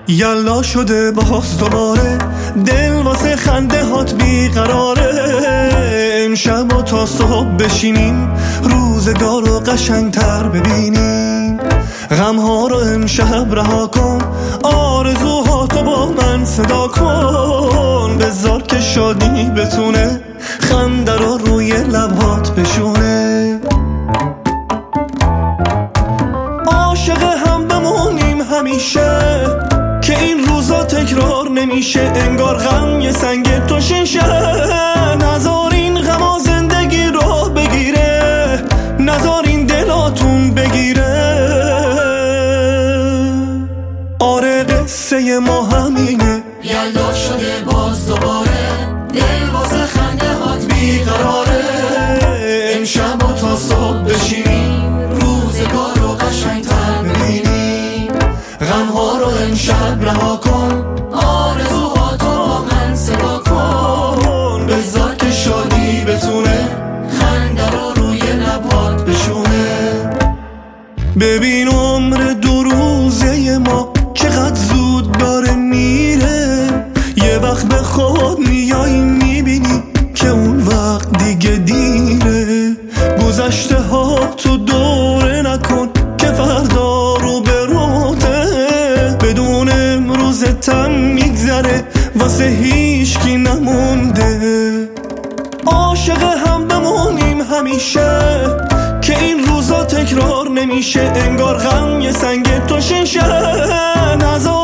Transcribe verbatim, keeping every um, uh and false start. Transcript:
یلا شده باز دوباره دل واسه خنده هات بیقراره. امشب و تا صبح بشینیم روزگار رو قشنگتر ببینیم. غم ها رو امشب رها کن، آرزوهاتو با من صدا کن. بذار که شادی بتونه خنده رو روی لبات بشونه. عاشق هم بمونیم همیشه که این روزا تکرار نمیشه. انگار غم یه سنگ تو شیشه، نذار این غما زندگی رو بگیره، نذار این دلاتون بگیره. آره قصه ما همینه، یلا شده باز دوباره دل واسه خنده هات بیقراره. امشب و تا صبح بشینیم روزگار رو قشنگتر ببینیم. غم ها رو امشب رها کن، آرزوهاتو با من صدا کن. بذار که شادی بتونه خنده رو روی لبات بشونه. ببین عمر دو روزه ما چقدر زود داره میره. یه وقت به خود میایی میبینی که اون وقت دیگه دیره. گذشته ها تو دوره نکن که فردا رو به روته. بدون امروز تم میگذره واسه هیچ کی نمونده. عاشق هم بمونیم همیشه که این روزا تکرار نمیشه. انگار غم یه سنگ تو شیشه، نذار